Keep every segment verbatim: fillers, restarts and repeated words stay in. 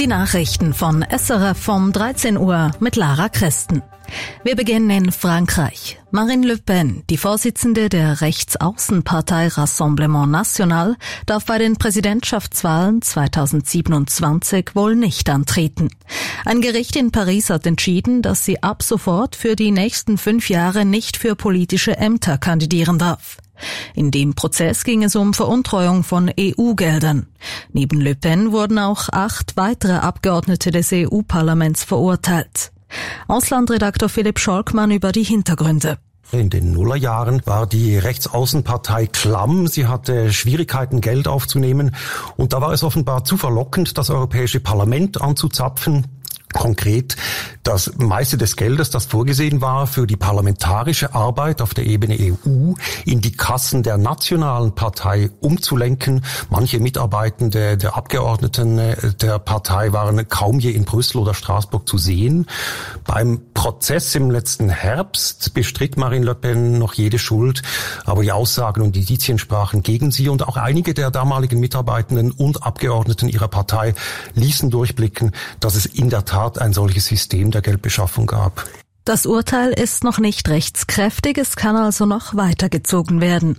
Nachrichten von S R F um dreizehn Uhr mit Lara Christen. Wir beginnen in Frankreich. Marine Le Pen, die Vorsitzende der Rechtsaußenpartei Rassemblement National, darf bei den Präsidentschaftswahlen zweitausendsiebenundzwanzig wohl nicht antreten. Ein Gericht in Paris hat entschieden, dass sie ab sofort für die nächsten fünf Jahre nicht für politische Ämter kandidieren darf. In dem Prozess ging es um Veruntreuung von E U-Geldern. Neben Le Pen wurden auch acht weitere Abgeordnete des E U-Parlaments verurteilt. Auslandredaktor Philipp Scholkmann über die Hintergründe. In den Nullerjahren war die Rechtsaußenpartei klamm. Sie hatte Schwierigkeiten, Geld aufzunehmen. Und da war es offenbar zu verlockend, das Europäische Parlament anzuzapfen. Konkret das meiste des Geldes, das vorgesehen war für die parlamentarische Arbeit auf der Ebene E U, in die Kassen der nationalen Partei umzulenken. Manche Mitarbeitende der Abgeordneten der Partei waren kaum je in Brüssel oder Straßburg zu sehen. Beim Prozess im letzten Herbst bestritt Marine Le Pen noch jede Schuld, aber die Aussagen und Indizien sprachen gegen sie und auch einige der damaligen Mitarbeitenden und Abgeordneten ihrer Partei ließen durchblicken, dass es in der Tat ein solches System der Geldbeschaffung gab. Das Urteil ist noch nicht rechtskräftig, es kann also noch weitergezogen werden.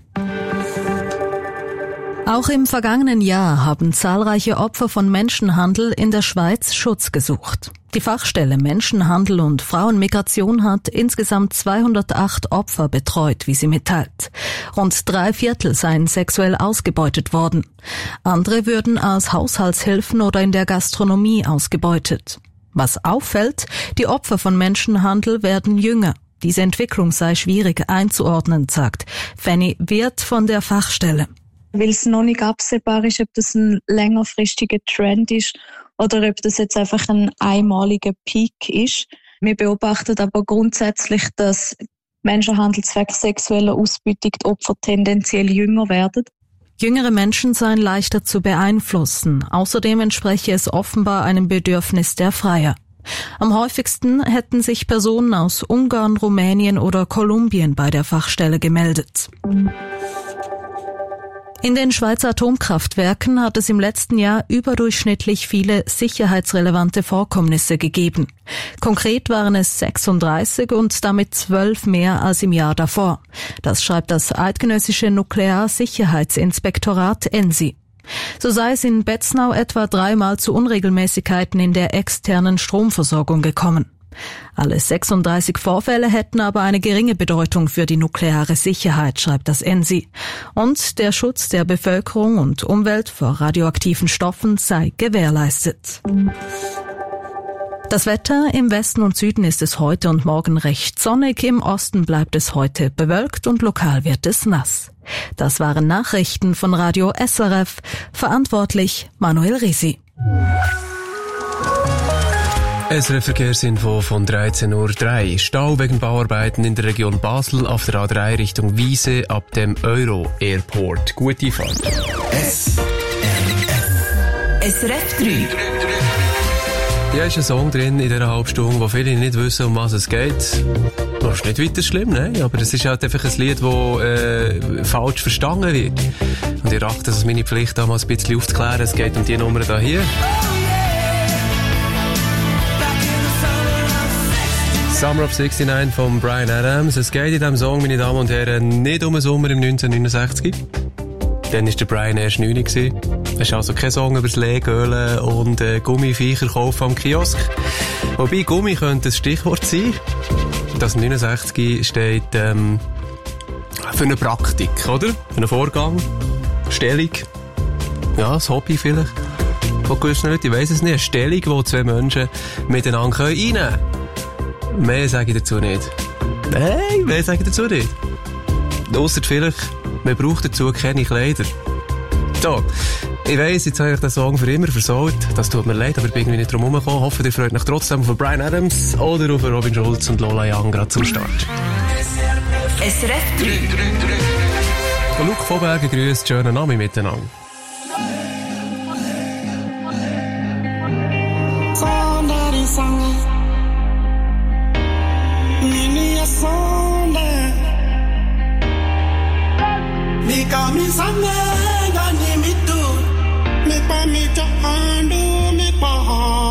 Auch im vergangenen Jahr haben zahlreiche Opfer von Menschenhandel in der Schweiz Schutz gesucht. Die Fachstelle Menschenhandel und Frauenmigration hat insgesamt zweihundertacht Opfer betreut, wie sie mitteilt. Rund drei Viertel seien sexuell ausgebeutet worden. Andere würden als Haushaltshilfen oder in der Gastronomie ausgebeutet. Was auffällt, die Opfer von Menschenhandel werden jünger. Diese Entwicklung sei schwierig einzuordnen, sagt Fanny Wirth von der Fachstelle. Weil es noch nicht absehbar ist, ob das ein längerfristiger Trend ist oder ob das jetzt einfach ein einmaliger Peak ist. Wir beobachten aber grundsätzlich, dass Menschenhandel zwecks sexueller Ausbeutung die Opfer tendenziell jünger werden. Jüngere Menschen seien leichter zu beeinflussen. Außerdem entspreche es offenbar einem Bedürfnis der Freier. Am häufigsten hätten sich Personen aus Ungarn, Rumänien oder Kolumbien bei der Fachstelle gemeldet. In den Schweizer Atomkraftwerken hat es im letzten Jahr überdurchschnittlich viele sicherheitsrelevante Vorkommnisse gegeben. Konkret waren es sechsunddreißig und damit zwölf mehr als im Jahr davor. Das schreibt das Eidgenössische Nuklearsicherheitsinspektorat E N S I. So sei es in Betznau etwa dreimal zu Unregelmäßigkeiten in der externen Stromversorgung gekommen. Alle sechsunddreißig Vorfälle hätten aber eine geringe Bedeutung für die nukleare Sicherheit, schreibt das E N S I. Und der Schutz der Bevölkerung und Umwelt vor radioaktiven Stoffen sei gewährleistet. Das Wetter: im Westen und Süden ist es heute und morgen recht sonnig, im Osten bleibt es heute bewölkt und lokal wird es nass. Das waren Nachrichten von Radio S R F, verantwortlich Manuel Risi. S R F-Verkehrsinfo von dreizehn Uhr drei. Stau wegen Bauarbeiten in der Region Basel auf der A drei Richtung Wiese ab dem Euro-Airport. Gute Fahrt. S R F. S R F drei. Ja, ist ein Song drin in dieser halben Stunde, wo viele nicht wissen, um was es geht. Das ist nicht weiter schlimm, ne? Aber es ist halt einfach ein Lied, das äh, falsch verstanden wird. Und ich achte, es ist meine Pflicht, damals ein bisschen aufzuklären. Es geht um die Nummer da hier. Summer of sixty-nine von Bryan Adams. Es geht in diesem Song, meine Damen und Herren, nicht um den Sommer im neunzehnhundertneunundsechzig. Dann war der Bryan erst neun. Es ist also kein Song über das Legölen und äh, Gummiviecher kaufen am Kiosk. Wobei Gummi könnte ein Stichwort sein. Das neunundsechzig steht ähm, für eine Praktik, oder? Für einen Vorgang, Stellung. Ja, das Hobby vielleicht. Von gewissen Leuten, ich weiss es nicht. Eine Stellung, die zwei Menschen miteinander reinnehmen können. Mehr sage ich dazu nicht. Nein, mehr sage ich dazu nicht. Ausser vielleicht, man braucht dazu keine Kleider. So, ich weiss, jetzt habe ich den Song für immer versaut. Das tut mir leid, aber ich bin irgendwie nicht drum herumgekommen. Hoffe, ihr freut euch trotzdem auf Bryan Adams oder auf Robin Schulz und Lola Young gerade zum Start. S R F drei. Luke Vorberger grüßt, schönen Namen miteinander. Nikamisanga, gani mitu, me pa mi ta andu me pa.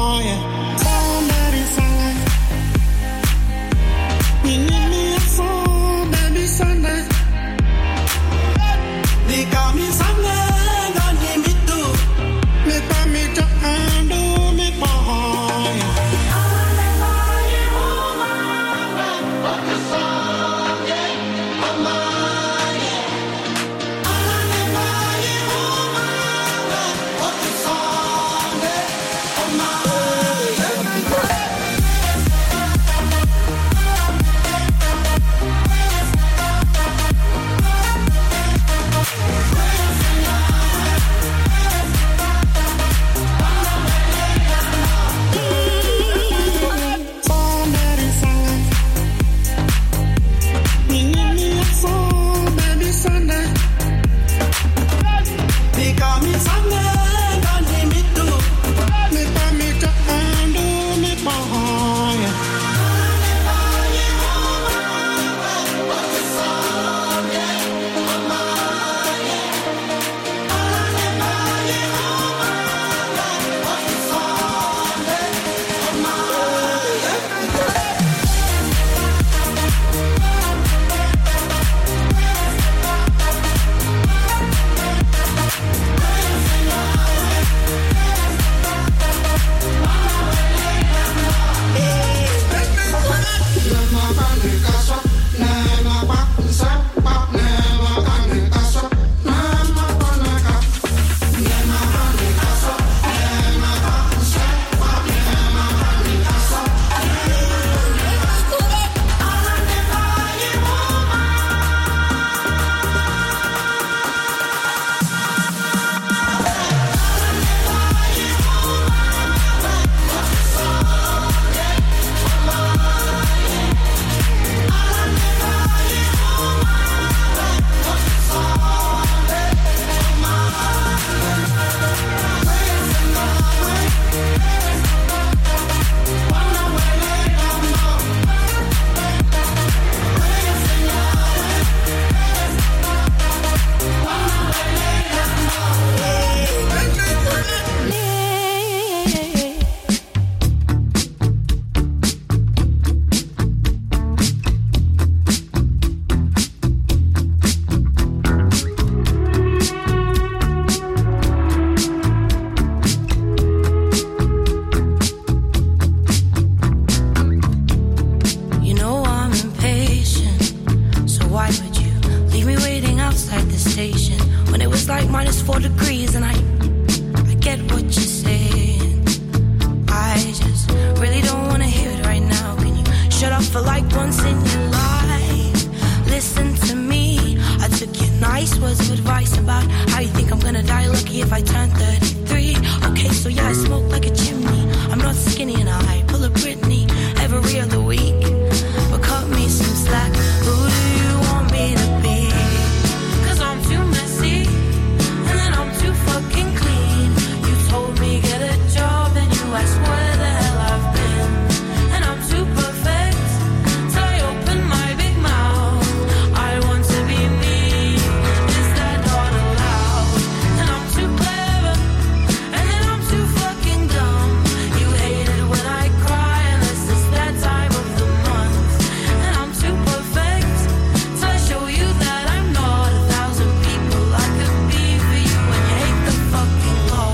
conversation when it was like minus four degrees, and I, I get what you're saying. I just really don't wanna hear it right now. Can you shut up for like once in your life? Listen to me. I took your nice words of advice about how you think I'm gonna die lucky if I turn thirty-three. Okay, so yeah, I smoke like a chimney. I'm not skinny and I pull a Britney every other week. But cut me some slack. Who do you want me to be? Cause I'm too messy and then I'm too fucking clean. You told me get a job and you asked where the hell I've been. And I'm too perfect till I open my big mouth. I want to be me. Is that not allowed? And I'm too clever and then I'm too fucking dumb. You hate it when I cry unless it's that time of the month. And I'm too perfect till I show you that I'm not a thousand people I could be for you. And you hate the fucking law.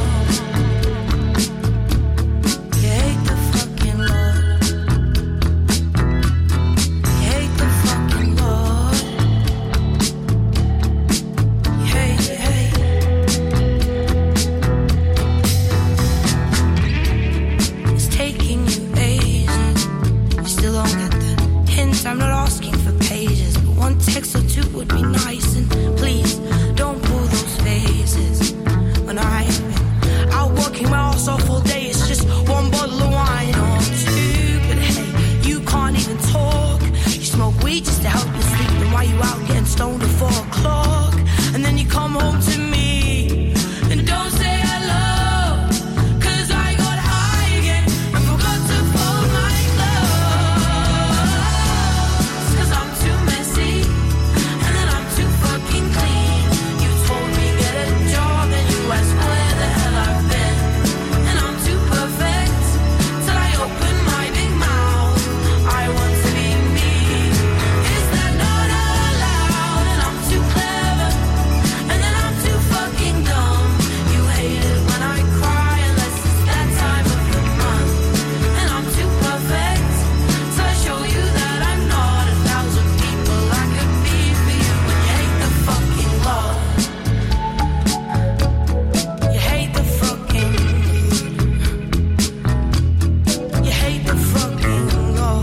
You hate the fucking law. You hate the fucking law. You hate, you hate. It's taking you ages. You still don't get the hint. I'm not asking for pages, but one text or two would be nice. And please don't pull those phases. When I've been out working my ass off all day, it's just one bottle of wine or two. But hey, you can't even talk. You smoke weed just to help you sleep. Then why you out getting stoned at four o'clock? And then you come home to me and don't say hello. Cause I got high again and forgot to fold my clothes. Cause I'm too messy and then I'm too fucking clean. You told me get a job and you asked where the hell I've been. And I'm too perfect till I open my big mouth. I want to be me. Is that not allowed? And I'm too clever and then I'm too fucking dumb. You hate it when I cry unless it's that time of the month. And I'm too perfect till I show you that I'm not a thousand people I could be for you. And you hate the fucking law. You hate the fucking. You hate the fucking law.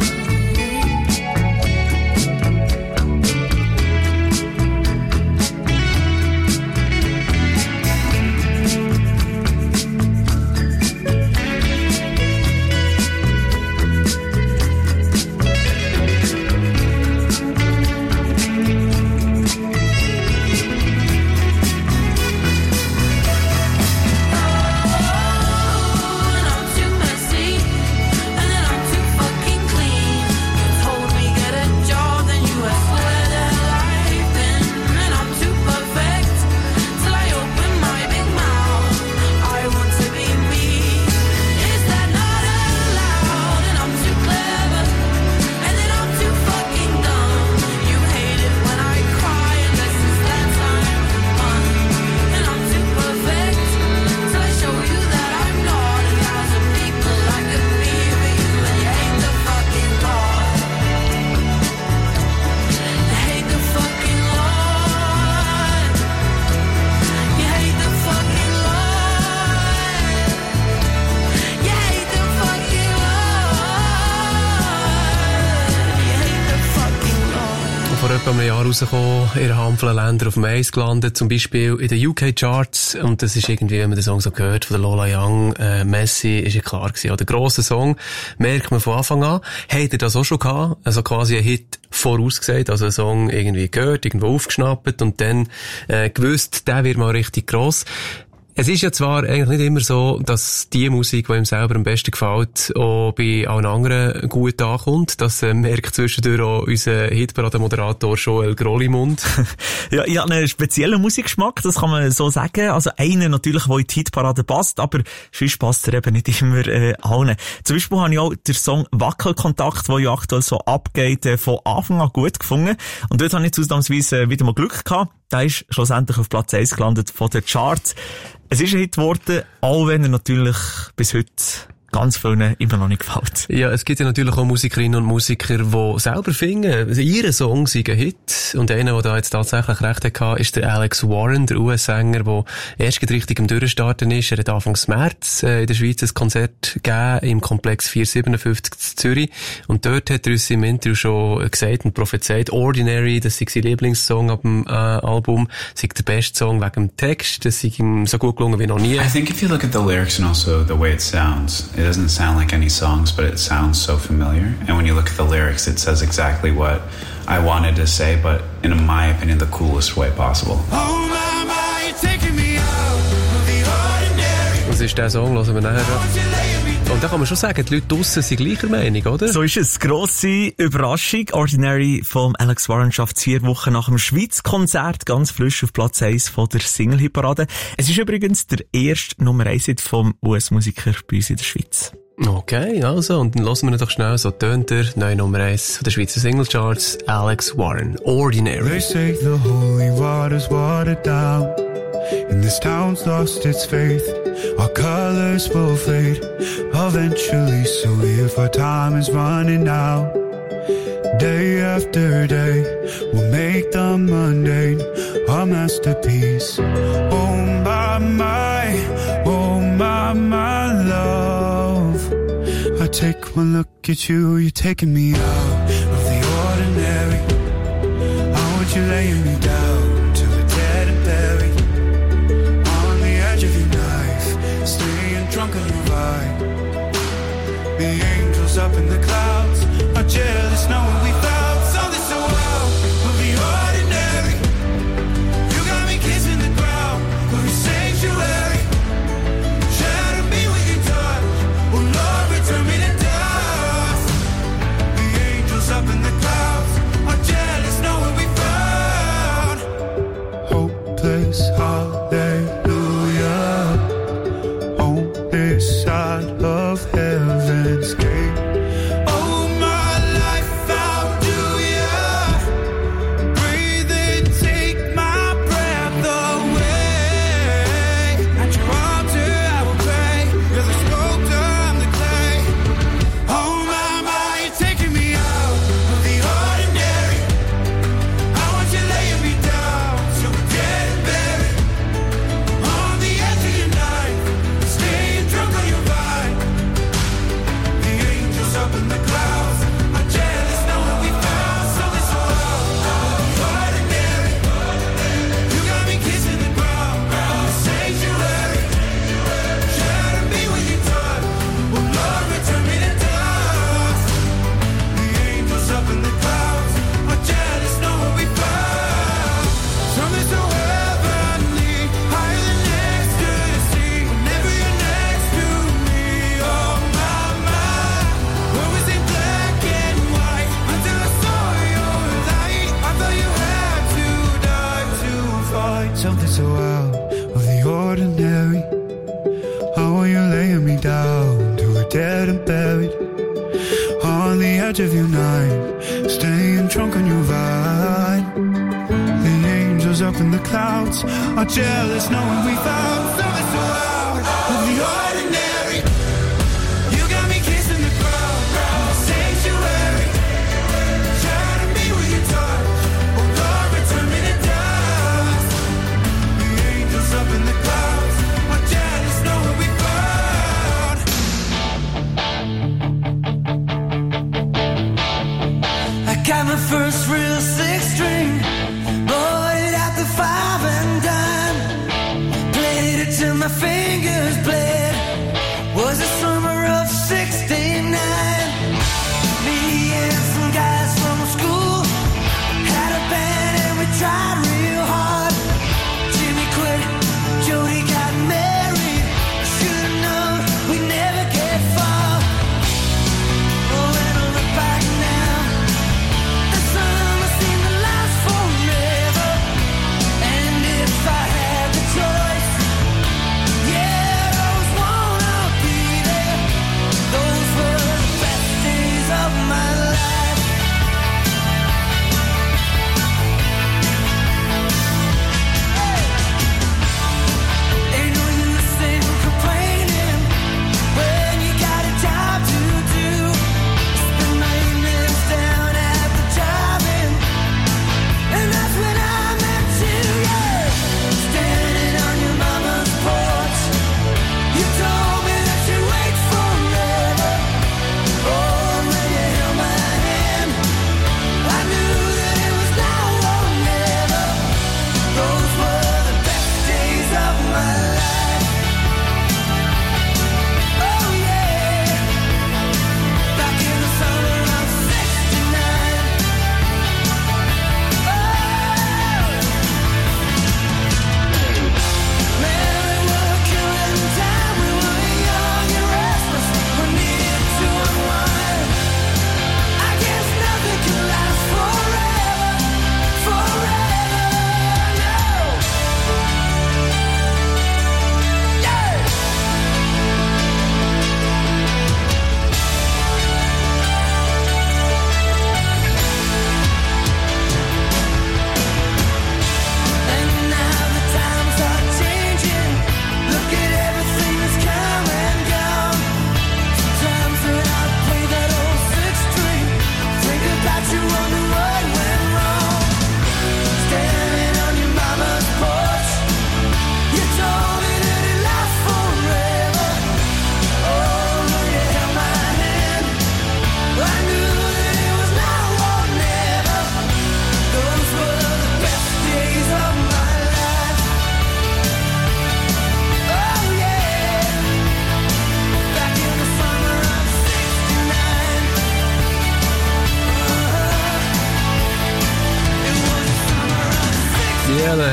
And I'm too messy and then I'm too fucking clean. You told me get a job, then you asked where the hell I've been. And I'm too perfect till I open my big mouth. I want to be me. Is that not allowed? And I'm too clever and then I'm too fucking dumb. You hate it when I cry unless it's that time of the month. And I'm too perfect till I show you that I'm not a thousand people I could be for you. And you hate the fucking law. You hate the fucking law. You hate the fucking law. You hate the fucking law. You hate the fucking law. Vor etwa einem Jahr rausgekommen, in Handvollen Ländern auf dem Eis gelandet, zum Beispiel in den U K-Charts. Und das ist irgendwie, wenn man den Song so hört, von der Lola Young, äh, Messi, ist ja klar gewesen. Ja, der grosse Song merkt man von Anfang an. Habt ihr das auch schon gehabt? Also quasi ein Hit vorausgesagt, also ein Song irgendwie gehört, irgendwo aufgeschnappt und dann äh, gewusst, der wird mal richtig gross. Es ist ja zwar eigentlich nicht immer so, dass die Musik, die ihm selber am besten gefällt, auch bei allen anderen gut ankommt. Das äh, merkt zwischendurch auch unser Hitparade-Moderator Joel Grollimund. Ja, ich habe einen speziellen Musikgeschmack, das kann man so sagen. Also einen natürlich, der in die Hitparade passt, aber sonst passt er eben nicht immer äh, allen. Zum Beispiel habe ich auch den Song Wackelkontakt, der ja aktuell so abgeht, äh, von Anfang an gut gefunden. Und dort habe ich ausnahmsweise äh, wieder mal Glück gehabt. Der ist schlussendlich auf Platz eins gelandet von den Charts. Es ist ein Hit geworden, auch wenn er natürlich bis heute ganz vielen immer noch nicht gefällt. Ja, es gibt ja natürlich auch Musikerinnen und Musiker, die selber finden, ihre Song sei ein Hit. Und einer, der da jetzt tatsächlich recht hatte, ist der Alex Warren, der U S-Sänger, der erst richtig am Durchstarten ist. Er hat Anfang März äh, in der Schweiz ein Konzert gegeben im Komplex vierhundertsiebenundfünfzig in Zürich. Und dort hat er uns im Interview schon gesagt und prophezeit, Ordinary, das sei sein Lieblingssong ab dem äh, Album, sei der beste Song wegen dem Text, das sei ihm so gut gelungen wie noch nie. I think if you look at the lyrics and also the way it sounds, it doesn't sound like any songs, but it sounds so familiar. And when you look at the lyrics, it says exactly what I wanted to say, but in my opinion, the coolest way possible. Oh my, my, you're taking me out of the ordinary. Das ist der Song, hören wir nachher. Und da kann man schon sagen, die Leute draussen sind gleicher Meinung, oder? So ist es. Grosse Überraschung. Ordinary vom Alex Warren schafft vier Wochen nach dem Schweiz-Konzert ganz frisch auf Platz eins von der Single-Hit-Parade. Es ist übrigens der erste Nummer eins Hit vom U S-Musiker bei uns in der Schweiz. Okay, also, und dann hören wir doch schnell, so tönt er, neue Nummer eins von der Schweizer Single-Charts, Alex Warren, Ordinary. They say the holy water's watered down, and this town's lost its faith. Our colors will fade eventually, so if our time is running out, day after day, we'll make the mundane our masterpiece. Oh my, my, oh my, my love, I take one look at you, you're taking me out of the ordinary. How would you lay me down to the dead and buried? Drunk on your vibe. The angels up in the clouds are jealous knowing we found something so wild of the ordinary. You got me kissing the ground of your sanctuary. Shadow me with your touch. Oh Lord, return me to dust. The angels up in the clouds are jealous knowing we found hopeless hallelujah. This side of heaven's gate. Oh, my life, how do you breathe and take my breath away? At your altar, I will pray. You're the sculptor, I'm the clay. Oh, my, my, you're taking me out of the ordinary. I want you laying me down so we're dead and buried on the edge of your knife, staying drunk on your vine. The angels up in the clouds are jealous knowing we found something so ordinary. You got me kissing the ground in the sanctuary. Shatter me with your touch. Oh Lord, return me to dust. The angels up in the clouds are jealous knowing we found something so heavenly, higher than ecstasy. Whenever you're next to me, oh my, my. When we see black and white, until I saw your light, I thought you had to die to fight something so out of the ordinary. How are you laying me down to a dead and buried on the edge of your night, staying drunk on your vine. The angels up in the clouds are jealous knowing we found something so out of the ordinary. You got me kissing the ground in the sanctuary. Shatter me with your touch. Oh Lord, return me to dust. The angels up in the clouds are jealous knowing we found. I got my first real six string, bought it at the five and dime, played it till my fingers bled. Was the summer of sixty-nine. Me and some guys from school had a band and we tried real hard. Jimmy quit, Jody got married. Should've known we never get far. Oh, when I look back now, the summer seemed to last forever. And if I had the choice, yeah,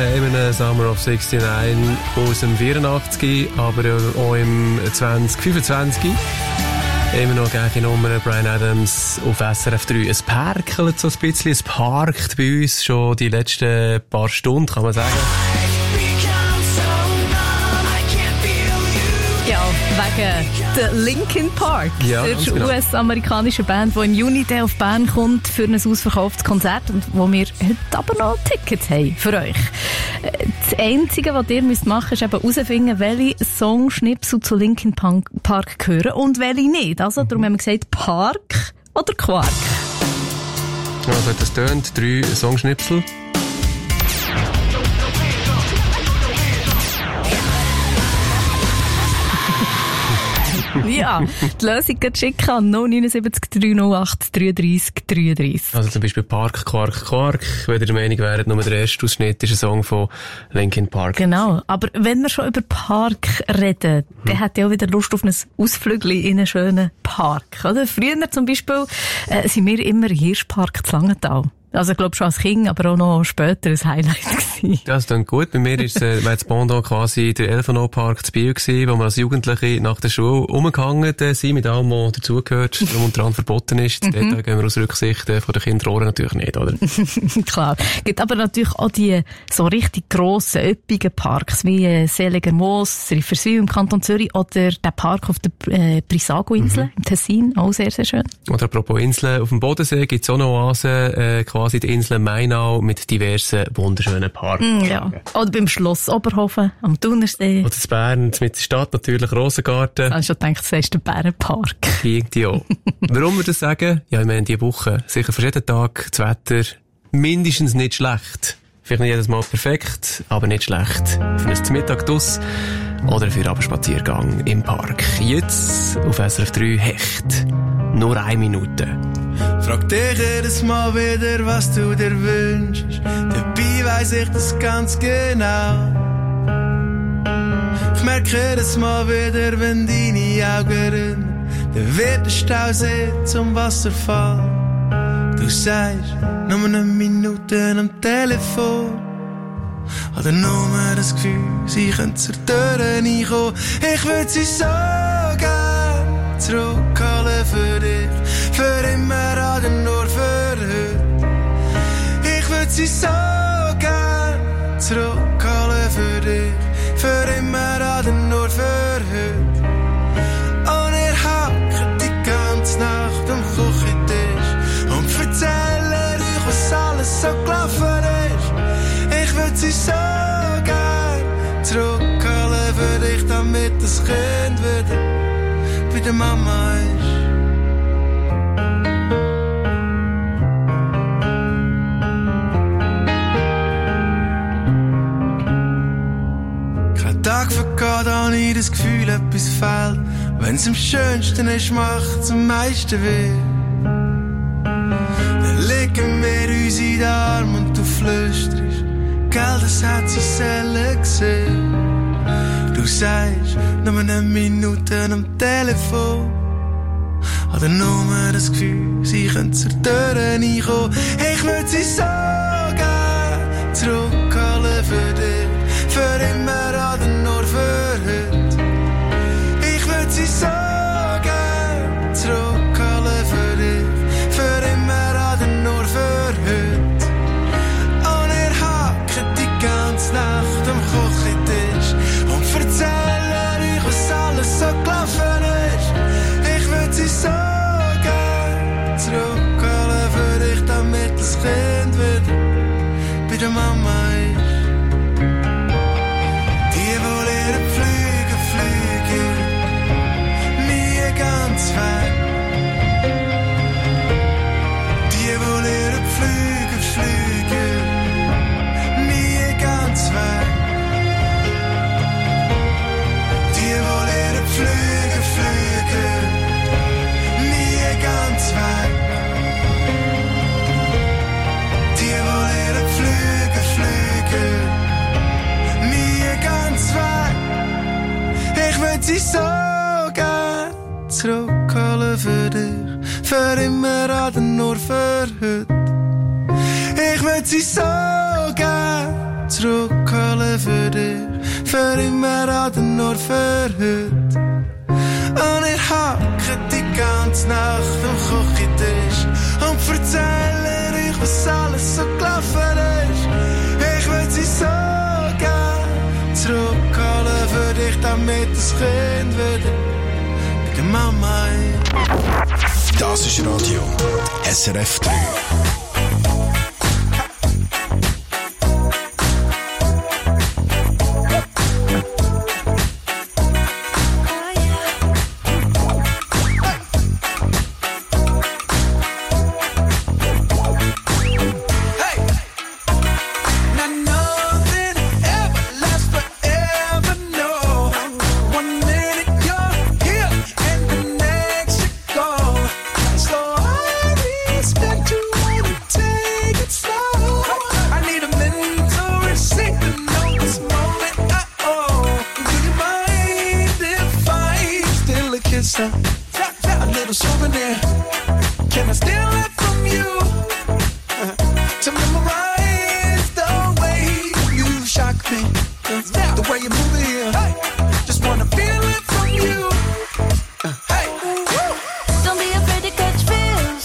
in einem Summer of sixty-nine aus dem vierundachtzig, aber auch im zwanzig fünfundzwanzig. Immer noch gleiche Nummer, Bryan Adams auf S R F drei. Es perkelt so ein bisschen, es parkt bei uns schon die letzten paar Stunden, kann man sagen. Ja, wegen der Linkin Park, Ja, der ganz genau. U S-amerikanische Band, die im Juni dann auf Bern kommt für ein ausverkauftes Konzert und wo wir heute aber noch Tickets haben für euch. Äh, Das Einzige, was ihr müsst machen müsst, ist eben herausfinden, welche Songschnipsel zu Linkin Park gehören und welche nicht. Also, darum haben wir gesagt, Park oder Quark. Also, das tönt, drei Songschnipsel. Ja, die Lösung geht schicken an null neun sieben drei null acht drei drei drei drei. Also zum Beispiel Park, Quark, Quark. Wenn ihr der Meinung wäret, nur der erste Ausschnitt ist ein Song von Linkin Park. Genau, aber wenn wir schon über Park reden, hm. dann hat ja auch wieder Lust auf ein Ausflügel in einen schönen Park. Oder? Früher zum Beispiel äh, sind wir immer im Hirschpark zu Langenthal. Also ich glaube schon als Kind, aber auch noch später ein Highlight gewesen. Das klingt gut. Bei mir ist äh, das Pendant quasi der Elfenau-Park zu Biel gewesen, wo wir als Jugendliche nach der Schule umgehangen äh, sind, mit allem, was dazugehört, darum unter anderem verboten ist. Mhm. Dort gehen wir aus Rücksicht äh, von den Kinderohren natürlich nicht, oder? Klar. Es gibt aber natürlich auch die so richtig grossen, üppigen Parks, wie äh, Seliger Moos, Rifferswil im Kanton Zürich oder der Park auf der äh, Brissago-Insel mhm. im Tessin, auch sehr, sehr schön. Oder apropos Inseln, auf dem Bodensee gibt es auch noch Oasen, äh, quasi die Insel Mainau mit diversen wunderschönen Parks. Mm, ja. Oder beim Schloss Oberhofen am Thunersee. Oder in Bern, mit der Stadt natürlich Rosengarten. Ich habe schon gedacht, das ist der Bärenpark. Irgendwie auch. Warum wir das sagen? Ja, ich meine, diese Woche, sicher für jeden Tag, das Wetter mindestens nicht schlecht. Vielleicht nicht jedes Mal perfekt, aber nicht schlecht. Für einen Mittag draus oder für einen Abendspaziergang im Park. Jetzt auf S R F drei Hecht. Nur eine Minute. Frag dich jedes Mal wieder, was du dir wünschst. Dabei weiss ich das ganz genau. Ich merke jedes Mal wieder, wenn deine Augen rinnen, dann wird der Stausee zum Wasserfall. Du sagst, nur eine Minute am Telefon. Oder nur das Gefühl, sie können zur Tür reinkommen. Ich würd sie so gern zurückholen für dich. Für immer oder nur für heute. Ich würd sie so gern zurückholen für dich. Für immer oder nur für heute. Und ihr hackt die ganze Nacht am Küchentisch und erzählen euch, was alles so gelaufen ist. Ich würd sie so gern zurückholen für dich, damit das Kind wieder bei der Mama ist. Tag vergeht, habe ich das Gefühl, etwas fehlt. Wenn's am schönsten ist, macht's am meisten weh. Dann legen wir uns in den Arm und du flüsterst, gell, das hat sie selten gesehen. Du sagst, nur eine Minute am Telefon. Oder nur das Gefühl, sie können zur Tür reinkommen. Ich würd sie so gern zurückholen für dich. Für immer oder nur für heute. Ich würd sie so gern zurückholen für dich. Für immer oder nur für heute. Und ihr hackt die ganze Nacht am Küchentisch und erzählen euch, was alles so gelaufen ist. Ich würd sie so gern zurückholen für dich, damit das Kind wieder bei der Mama ist. Weg. Die, wo lernen fliegen, fliegen, nie ganz weg. Die, wo lernen fliegen, fliegen, nie ganz weg. Die, wo lernen fliegen, fliegen, nie ganz weg. Ich würd sie so gern zurückholen für dich, für immer oder nur für heute. Ich würd sie so gern zurückholen für dich, für immer an den Ort für heute. Und ich hacke die ganze Nacht am Küchentisch und erzähle euch, was alles so gelaufen ist. Ich würde sie so gern zurückholen für dich, damit das Kind wieder bei Mama ist. Das ist Radio S R F drei. A little souvenir. Can I steal it from you? Uh, to memorize the way you shock me, the way you move it here. Hey. Just wanna feel it from you. Uh, hey. Don't be afraid to catch feels.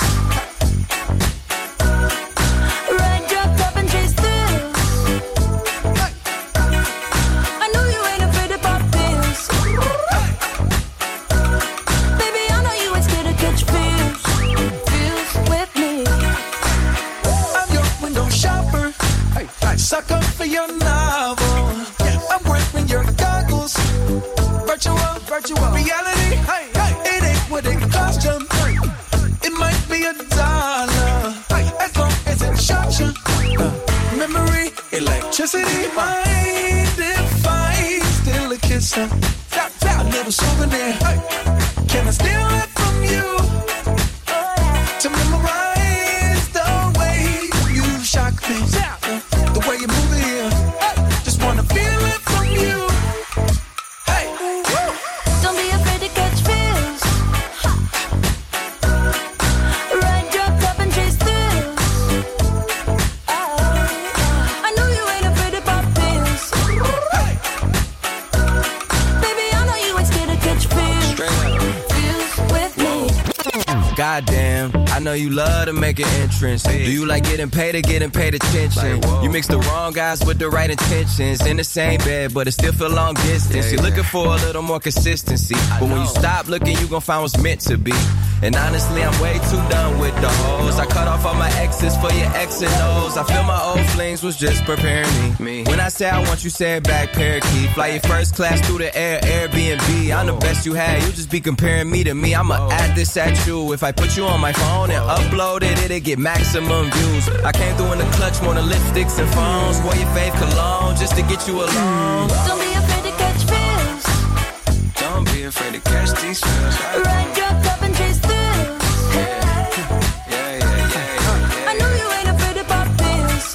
Ride your cup and chase thrills. Hey. I know you ain't afraid to pop pills. Hey. Baby, I know you ain't scared to catch feels. Feels with me. I'm your window shopper. Hey. I suck up for your novel. Yeah. I'm wearing your goggles. Virtual, virtual reality. Hey, hey. It ain't what it cost you. Hey. It might be a dollar. Hey. As long as it shocks you. Uh, memory, electricity. Mind if I steal a kiss? Uh, tap, tap. A little souvenir. Hey. Can I steal it from you? To memorize the way you shock me. Uh, the way you move it here. Hey. Just wanna feel it from you. Hey. Woo. Don't be afraid to catch feels. Ride your cup and chase thrills. I know you ain't afraid to pop pills. Hey. Baby, I know you ain't scared to catch feels. Feels with me. Goddamn, I know you love to make an entrance. Do you like getting paid or getting paid attention? You mix the wrong guys with the right intentions. In the same bed, but it still feel long distance. You're looking for a little more consistency. But when you stop looking, you gon' find what's meant to be. And honestly, I'm way too done with the hoes. I cut off all my exes for your X and O's. I feel my old flings was just preparing me. When I say I want you, say it back, parakeet. Fly your first class through the air, Airbnb. I'm the best you had, you just be comparing me to me. I'ma add this at you. If I put you on my phone and upload it, it'll get maximum views. I came through in the clutch, more than lipsticks and phones. Wore your fave cologne just to get you alone. Don't be afraid to catch feels. Don't be afraid to catch these feels. Ride your cup and chase thrills. Yeah, yeah, yeah, yeah. I know you ain't afraid to pop pills.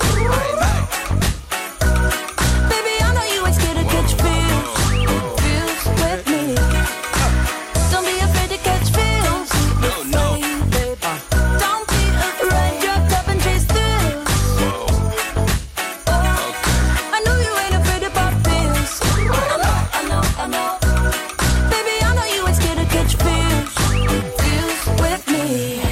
Baby, I know you ain't scared to catch feels. Feels with me. Don't be afraid to catch feels. No, no. Don't be afraid. Ride your cup and chase thrills. I know you ain't afraid to pop pills. I know, I know, I know. Baby, I know you ain't scared to catch feels. Feels with me.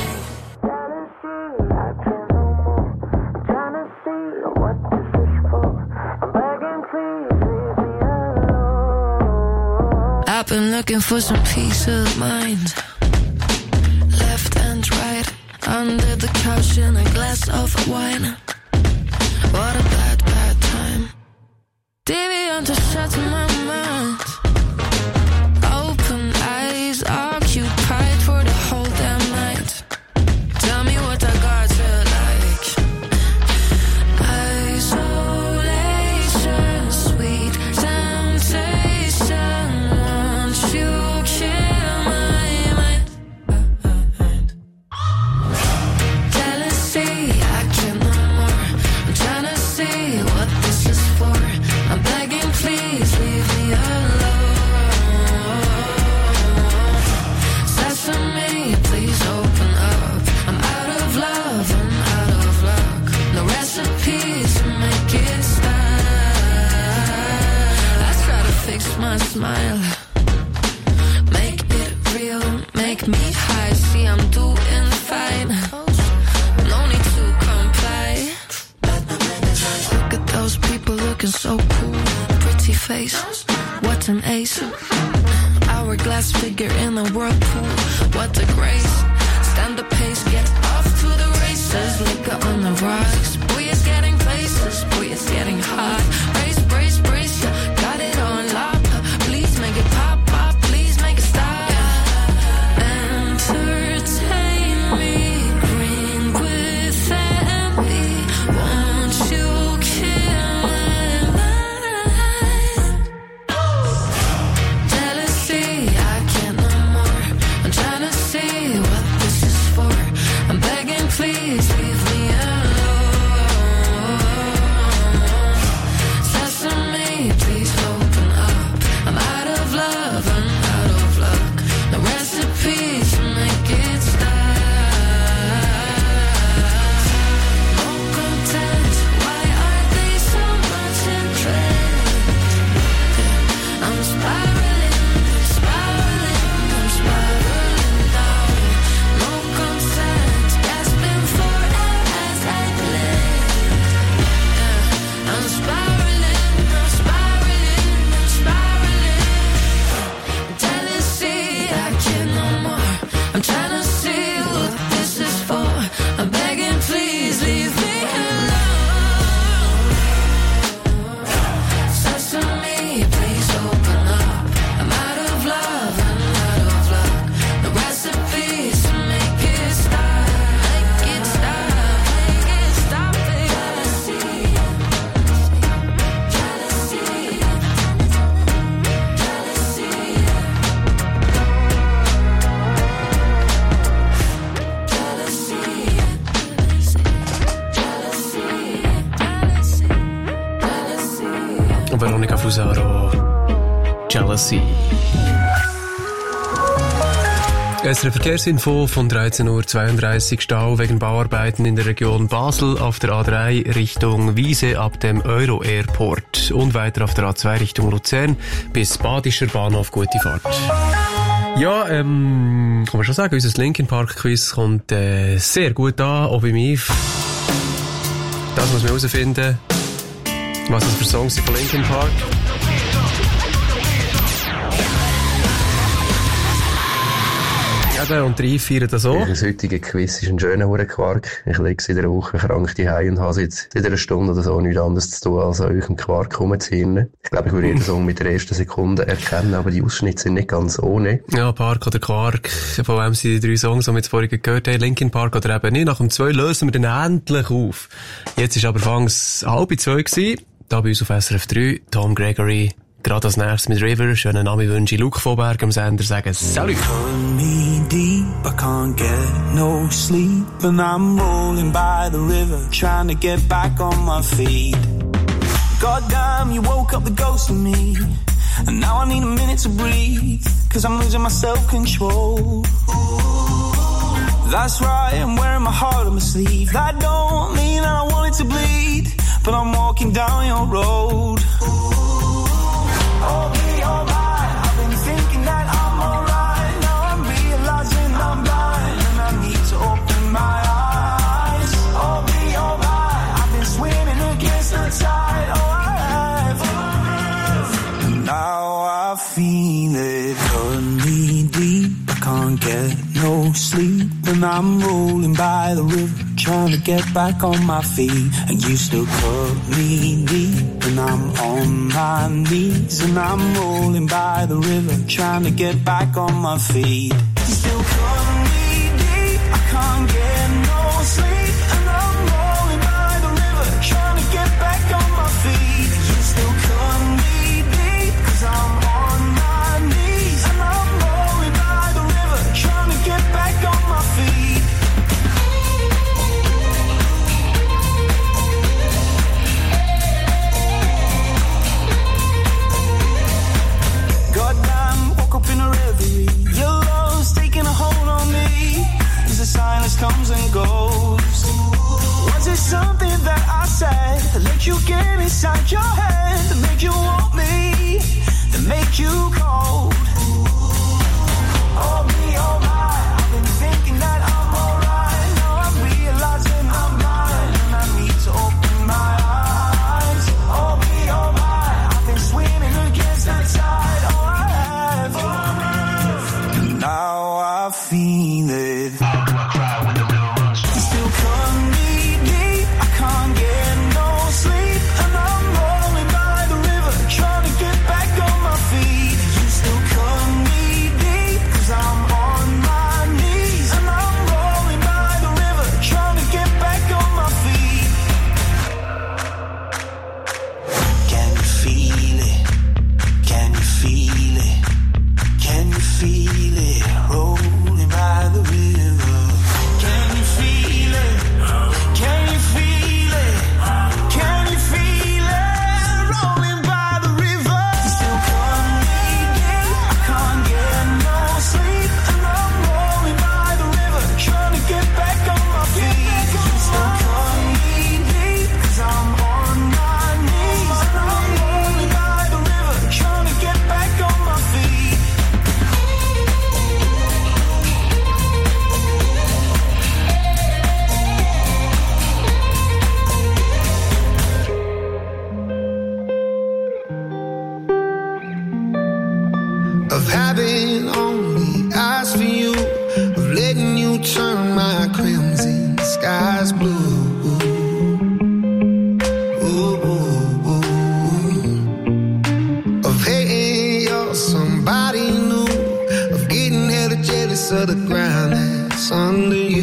I've been looking for some peace of mind. Left and right, under the couch in a glass of wine. What a bad, bad time. T V on to shut my mind. Open eyes, occupied for the whole damn night. Tell me what I got to like. Isolation, sweet temptation. Won't you kill my mind? Jealousy, I can't no more. I'm trying to see what this is for. I'm begging, please leave smile. Make it real, make me high. See, I'm doing fine. No need to comply. Look at those people looking so cool. Pretty face, what an ace. Hourglass figure in a whirlpool. What a grace. Stand the pace, get off to the races. Liquor on the rocks. Boy, it's getting places. Boy, it's getting hot. Brace, brace, brace. Yeah, got it on lock. Please make it pop, pop. Please make it stop. Entertain me. Green with envy. Won't you kill my mind? Jealousy, I can't no more. I'm trying to see what this is for. I'm begging, please leave me alone. Sesame, please open up. I'm out of love, I'm out of luck. No recipes to make it stop. No content, why are they so much in dread? I'm spiraling, spiraling, I'm spiraling down. No consent, gasping for air as I play. I'm spiraling, I'm spiraling, I'm spiraling. Jealousy, I can't no more. I'm trying to see what this is for. I'm begging, please leave me alone. Sesame, please open up. I'm out of love, I'm out of luck. The recipes to make it stop, make it stop, make it stop. Jealousy, jealousy, Veronica Fusaro, Jealousy. Es ist eine Verkehrsinfo von dreizehn Uhr zweiunddreißig. Stau wegen Bauarbeiten in der Region Basel auf der A drei Richtung Wiese ab dem Euro-Airport und weiter auf der A zwei Richtung Luzern bis Badischer Bahnhof. Gute Fahrt. Ja, ähm, kann man schon sagen, unser Linkin Park Quiz kommt äh, sehr gut an, auch bei mir. Das muss man herausfinden, was das für Songs sind von Linkin Park. Eben, und drei feiern das auch. Das heutige Quiz ist ein schöner Quark. Ich liege seit einer Woche krank daheim und habe seit, seit einer Stunde oder so nichts anderes zu tun, als an euch im Quark rumzuhirnen. Ich glaube, ich würde jeden Song mit der ersten Sekunde erkennen, aber die Ausschnitte sind nicht ganz ohne. Ja, Park oder Quark, von wem sind die drei Songs, die wir jetzt vorhin gehört haben, Linkin Park oder eben nicht. Nach dem zwei lösen wir dann endlich auf. Jetzt ist aber fangs halb zwei gewesen. Da bei uns auf S R F drei, Tom Gregory, gerade als nächstes mit River. Schönen Namen wünsche ich Luke von Berg am Sender, sagen Salut! Me deep, I can't get no sleep, and I'm rolling by the river, trying to get back on my feet. Goddamn, you woke up the ghost in me, and now I need a minute to breathe, cause I'm losing my self-control. That's right, I'm wearing my heart on my sleeve. That don't mean that I want it to bleed, but I'm walking down your road. Oh, be alright, I've been thinking that I'm alright. Now I'm realizing I'm blind, and I need to open my eyes. Oh, be alright, I've been swimming against the tide. Oh, I have. And now I feel it hurting me deep. I can't get no sleep, and I'm rolling by the river, trying to get back on my feet. And you still cut me deep, and I'm on my knees, and I'm rolling by the river, trying to get back on my feet. You still cut me deep, I can't get no sleep, and I'm rolling by the river, trying to get back on my feet. You still cut me deep, cause I'm on my knees, and I'm rolling by the river, trying to get back on my feet. Goddamn, woke up in a reverie. Your love's taking a hold on me, as the silence comes and goes. of having only eyes for you, of letting you turn my crimson skies blue. Ooh, ooh, ooh. Of hating you're somebody new, of getting hella jealous of the ground that's under you.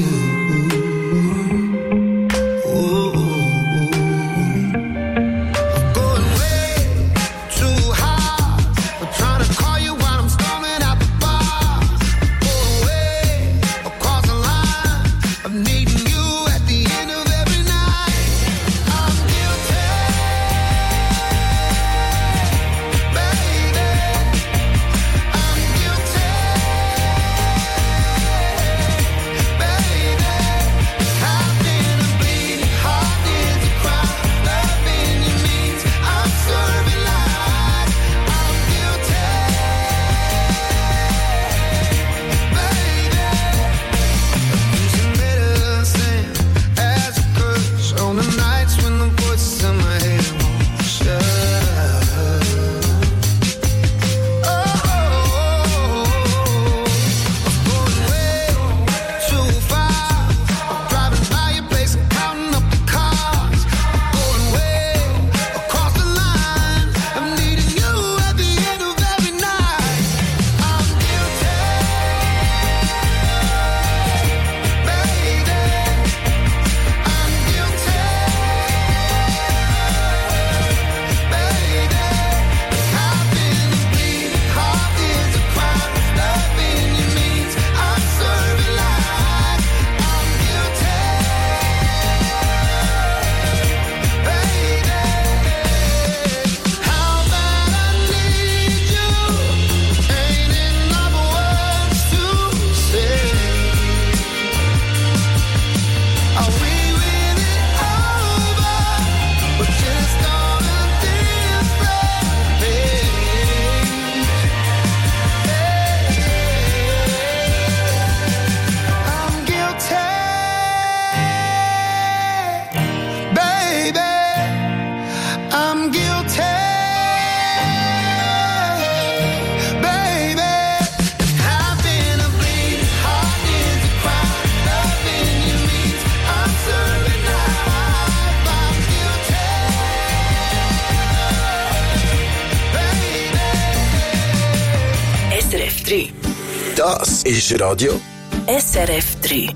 Das ist Radio S R F drei.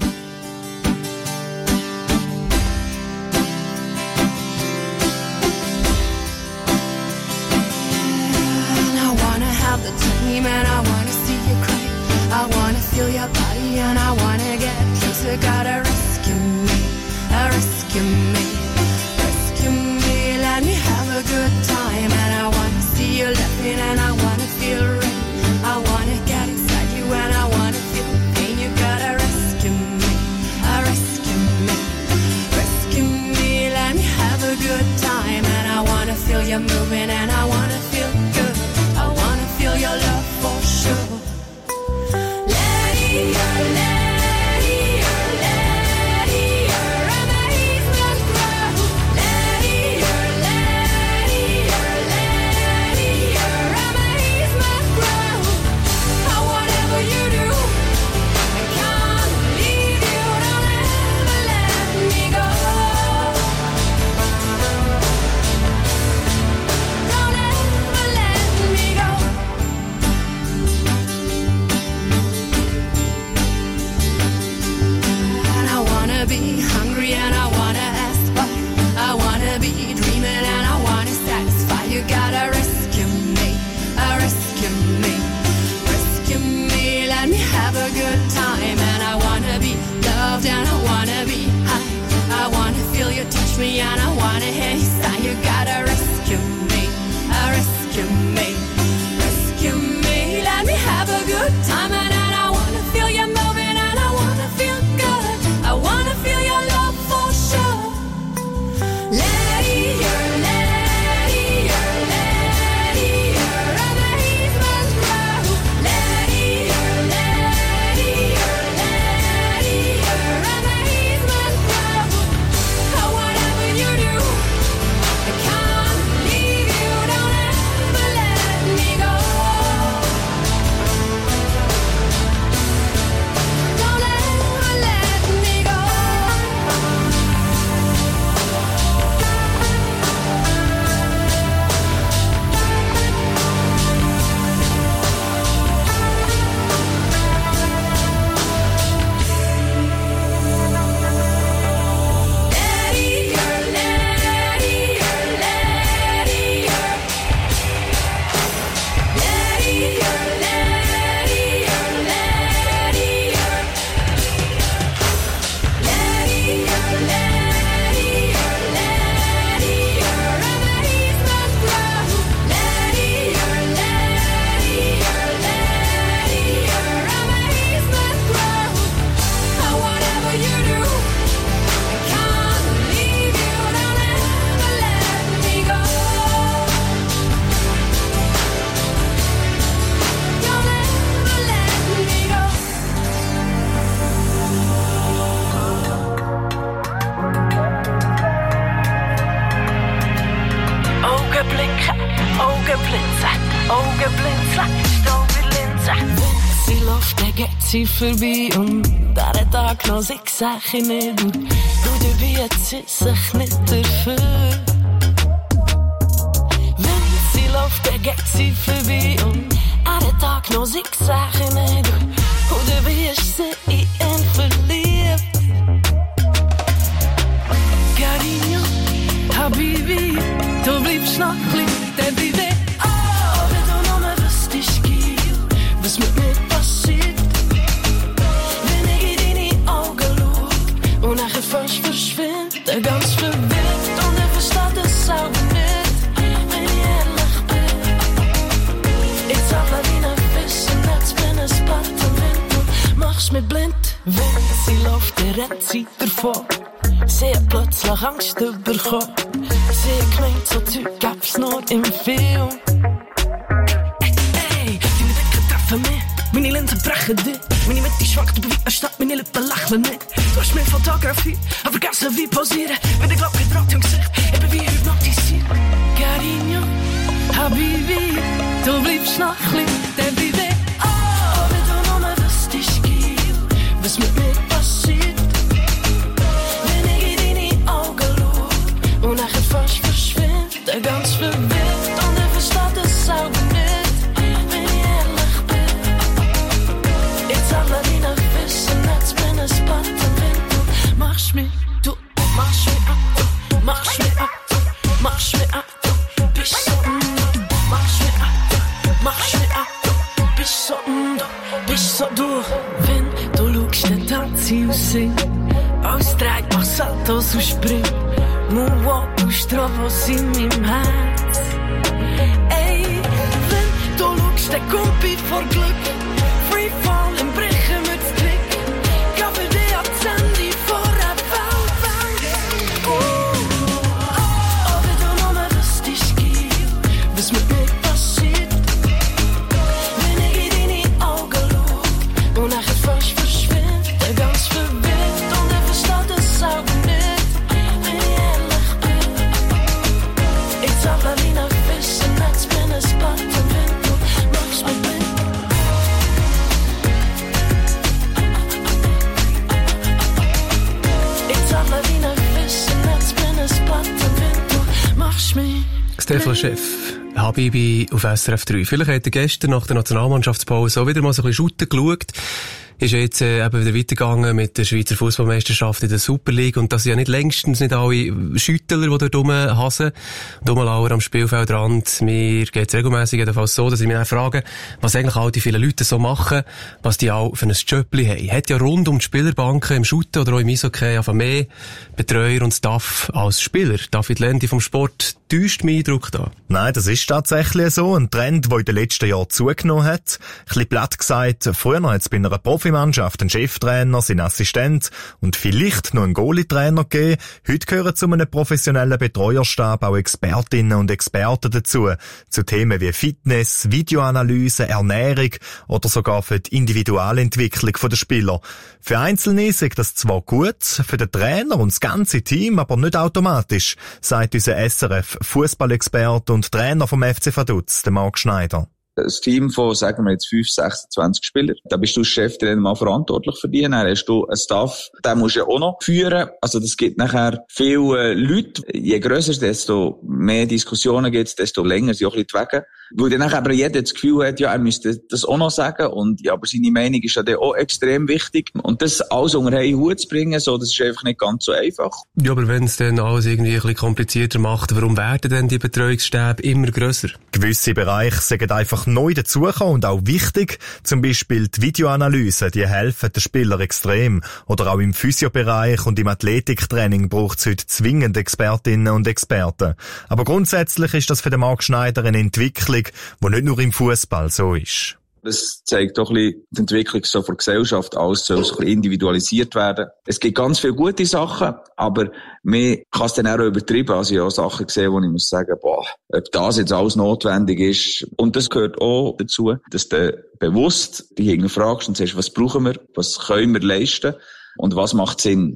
And I wanna see you cry. I wanna feel your body and I wanna get closer. Gotta rescue me, uh, rescue me, rescue me. Let me have a good time. And I wanna see you laughing and I wanna feel rain. I wanna get inside you and I wanna feel pain. You gotta rescue me, uh, rescue me, rescue me. Let me have a good time. And I wanna feel you moving and I wanna feel good. I wanna feel your love for sure. Lady, oh, lady, oh, lady, oh, amazement sie vorbei und dieser Tag noch, ich sag ich nicht. Und du dabei hat sie sich nicht dafür. Wenn sie läuft, dann geht sie vorbei und dieser Tag noch, ich sag ich nicht. Und dabei ist sie in ihn verliebt. Carinho, Habibi, du bleibst noch klein, der Bibi. Oh, wenn du noch mehr wüsstest, was mit mir passiert, wenn ich in deine Augen schau und nachher fast verschwinde, ganz verwirrt und er versteht es auch nicht, wenn ich ehrlich bin. Ich sag Lawine, wissen, jetzt bin ich bald am Wind und machst mich blind. Wenn sie läuft, dann rennt sie davon. Sie hat plötzlich Angst bekommen. Sie hat gemeint, so Zeug gab's nur im Film. Ey, ey, deine Decke treffen mich, meine Linsen brechen dich. Meine Mitte schwankt über wie Stadt, meine Lippen lächeln nicht. Du hast mir Fotografie, aber vergessen wie posieren. Wenn ich glaub, gedruckt im Gesicht, ich bin wie hypnotisiert. Carinho, Habibi, du bleibst noch klein, der Bibi. Oh, wenn du noch mehr wüsstest, was mit mir passiert. Und nachher fast verschwindet, er ganz verwirrt und er versteht es auch nicht, wenn ich ehrlich bin. Ich sag Lawine, wissen, jetzt bin ich bald am Wind. Du machst mich, du machst mich ab, du machst mich ab, du machst mich ab, du bist so, du machst mich ab, du machst mich ab, du bist so, du bist so, du. Wenn du schaust, dann tanzt sie aus sie, ausdreht, mach Saltos und springt. Moonwalk und Stravos in meinem Herz. Ey, wenn du schaust, dann kommt ich vor Glück. Freefallen, brechen wir das Glück. Gabe dir Akzente vor der Welt. Uh, oh, wenn du noch mehr wüsstest, was mit mir passiert. Wenn ich in deine Augen schau und nachher fast verschwinde, ganz verwirrt und er versteht es auch nicht. Sag Lawine, wissen, jetzt bin ich bald am Wind, du machst mich blind. Ich sag Lawine, wissen, jetzt bin ich bald am Wind, du machst mich Stefan Chef, Habibi auf S R F drei. Vielleicht hat er gestern nach der Nationalmannschaftspause auch wieder mal so ein bisschen Shooter geschaut. Ist ja jetzt äh, eben wieder weitergegangen mit der Schweizer Fußballmeisterschaft in der Super League und das sind ja nicht längstens nicht alle Schüttler, die dort rumhasen und rumlauern am Spielfeldrand. Mir geht's regelmässig jedenfalls so, dass ich mich dann frage, was eigentlich all die vielen Leute so machen, was die auch für ein Jobli haben. Hat ja rund um die Spielerbanken im Shooten oder auch im Eishockey einfach mehr Betreuer und Staff als Spieler. David Lendi vom Sport täuscht meinen Eindruck da. Nein, das ist tatsächlich so. Ein Trend, der in den letzten Jahren zugenommen hat. Ein bisschen platt gesagt, früher hat es bei einer Profimannschaft einen Cheftrainer, seinen Assistent und vielleicht noch einen Goalie-Trainer gegeben. Heute gehören zu einem professionellen Betreuerstab auch Expertinnen und Experten dazu. Zu Themen wie Fitness, Videoanalyse, Ernährung oder sogar für die Individualentwicklung der Spieler. Für Einzelne ist das zwar gut, für den Trainer und das ganze Team aber nicht automatisch, sagt unser S R F-Fußballexperte und Trainer vom F C Vaduz, der Marc Schneider. Ein Team von, sagen wir jetzt, fünf, sechsundzwanzig Spieler. Da bist du als Chef dann mal verantwortlich für die. Dann hast du einen Staff, den musst du ja auch noch führen. Also das gibt nachher viele Leute. Je grösser, desto mehr Diskussionen gibt es, desto länger sind auch ein bisschen die Wege. Weil dann aber jeder das Gefühl hat, ja, er müsste das auch noch sagen. Und ja, aber seine Meinung ist ja dann auch extrem wichtig. Und das alles unter einen Hut zu bringen, so, das ist einfach nicht ganz so einfach. Ja, aber wenn es dann alles irgendwie ein bisschen komplizierter macht, warum werden denn die Betreuungsstäbe immer grösser? Gewisse Bereiche sind einfach neu dazugekommen und auch wichtig. Zum Beispiel die Videoanalyse, die helfen den Spielern extrem. Oder auch im Physiobereich und im Athletiktraining braucht es heute zwingend Expertinnen und Experten. Aber grundsätzlich ist das für den Marc Schneider eine Entwicklung, die nicht nur im Fußball so ist. Das zeigt doch ein bisschen die Entwicklung so von der Gesellschaft. Alles soll so ein bisschen individualisiert werden. Es gibt ganz viele gute Sachen, aber man kann es dann auch übertrieben. Also ich habe auch Sachen gesehen, wo ich muss sagen, boah, ob das jetzt alles notwendig ist. Und das gehört auch dazu, dass du bewusst dich hinterfragst und sagst, was brauchen wir, was können wir leisten und was macht Sinn.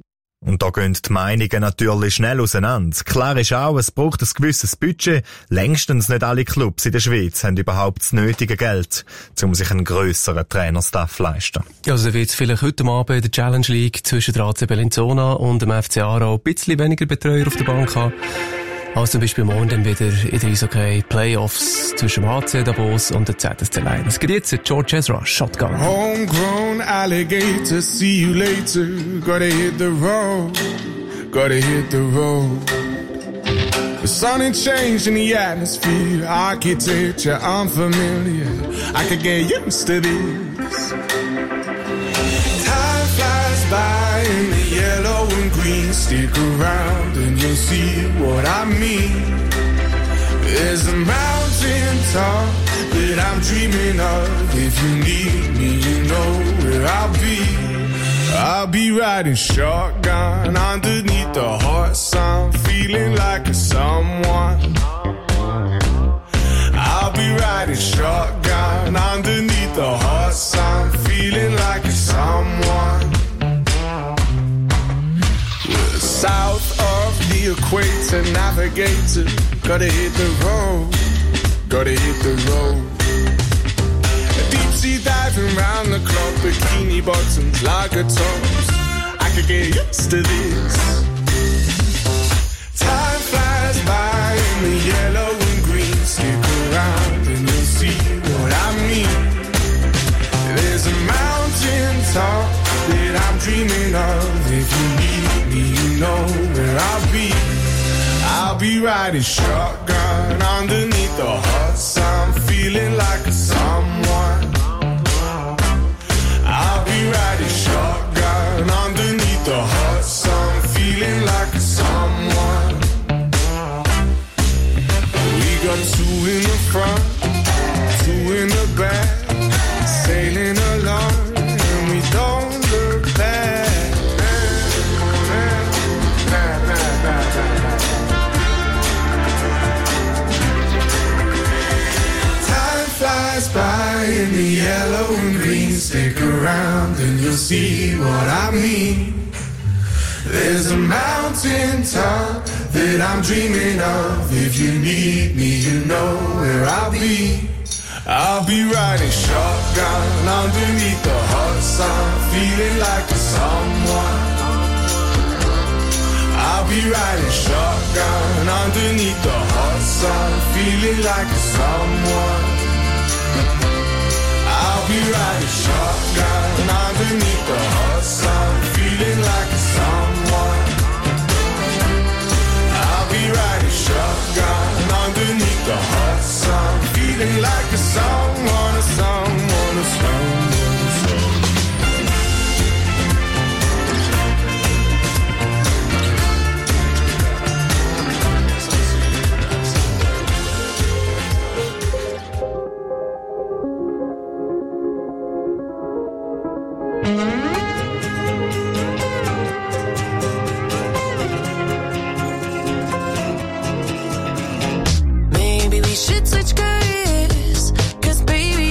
Und da gehen die Meinungen natürlich schnell auseinander. Klar ist auch, es braucht ein gewisses Budget. Längstens nicht alle Clubs in der Schweiz haben überhaupt das nötige Geld, um sich einen grösseren Trainerstaff zu leisten. Also da wird es vielleicht heute Abend in der Challenge League zwischen der A C Bellinzona und dem F C Aarau ein bisschen weniger Betreuer auf der Bank haben, als zum Beispiel morgen dann wieder in der Eishockey Playoffs zwischen dem H C Davos und der Z S C Lions. Es geht jetzt George Ezra, Shotgun. Homegrown alligator, see you later. Gotta hit the road, gotta hit the road. The sun ain't changed in the atmosphere, architecture unfamiliar. I could get used to this. Time flies by in the yellow and green. Stick around and you'll see what I mean. There's a mountain top that I'm dreaming of. If you need me, you know where I'll be. I'll be riding shotgun underneath the hot sun, feeling like a someone. I'll be riding shotgun underneath the hot sun, feeling like a someone. We're south of the equator, navigator. Gotta hit the road, gotta hit the road. Deep sea diving round the clock, bikini bottoms, lager tops. I could get used to this. Time flies by in the yellow and green. Stick around and you'll see what I mean. There's a mountain top that I'm dreaming of. If you need me, you know where I'll be. I'll be riding shotgun underneath the hot sun, feeling like a someone. I'll be riding shotgun underneath the hot sun, feeling like a someone. We got two in the front, two in the back, sailing along, and we don't look back. Flies by in the yellow and green. Stick around and you'll see what I mean. There's a mountain top that I'm dreaming of. If you need me, you know where I'll be. I'll be riding shotgun underneath the hot sun, feeling like a someone. I'll be riding shotgun underneath the hot sun, feeling like a someone. I'll be riding shotgun underneath the hot sun, feeling like a someone. I'll be riding shotgun underneath the hot sun, feeling like a someone, a someone, a someone, a someone. Maybe we should switch careers, 'cause baby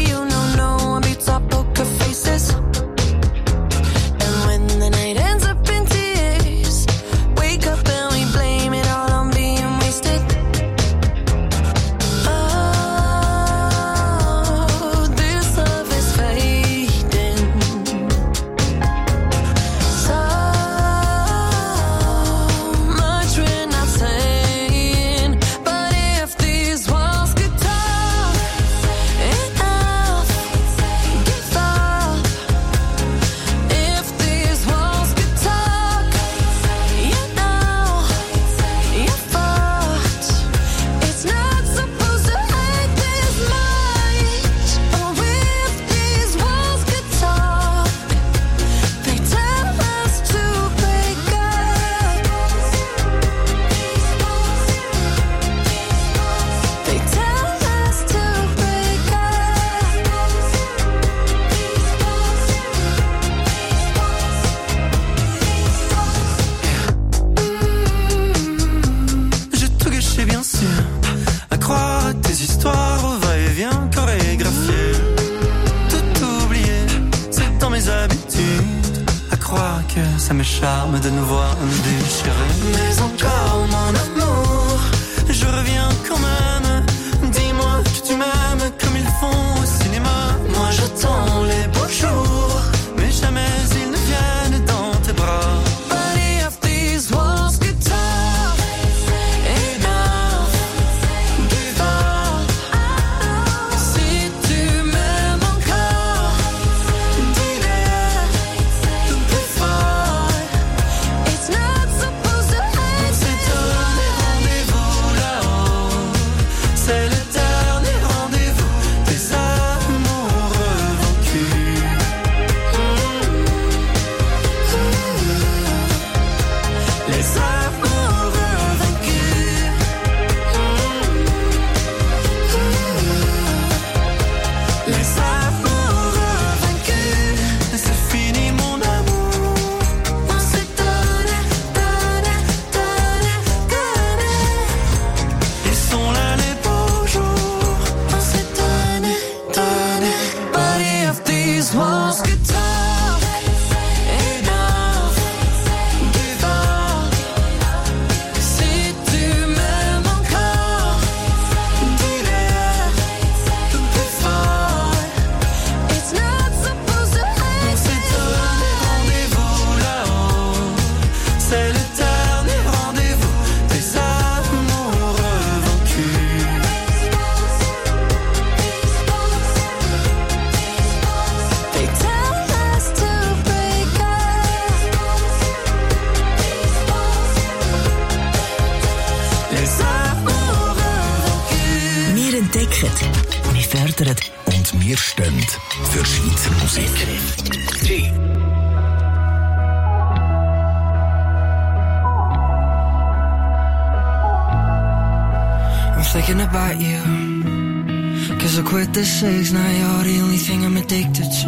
ça me charme de nous voir nous déchirer. Mais encore mon amour, je reviens quand même. Dis-moi que tu m'aimes comme ils font au cinéma. Moi j'attends les beaux jours, mais jamais ils ne viennent dans tes bras. Body of these walls get tough. Enough, give up. Si tu m'aimes encore, dis-le plus fort. It's not supposed to end. C'est donné rendez-vous là-haut. C'est le dernier rendez-vous des amoureux vaincus. Les amoureux vaincus. Les amoureux vaincus. C'est fini mon amour. On s'est donné, donné, donné, donné. Ils sont là les beaux jours. On s'est donné, donné. Body of these walls get tough. Enough, give up. Si tu m'aimes encore, dis-le plus fort. It's not supposed to end. On s'est donné rendez-vous là-haut. C'est le dernier rendez-vous des amoureux vaincus. They tell us to break up. Les amoureux vaincus. Wir entdecken, wir fördern und wir stehen für Schweizer Musik. I'm thinking about you. Cause I quit the six, now you're the only thing I'm addicted to.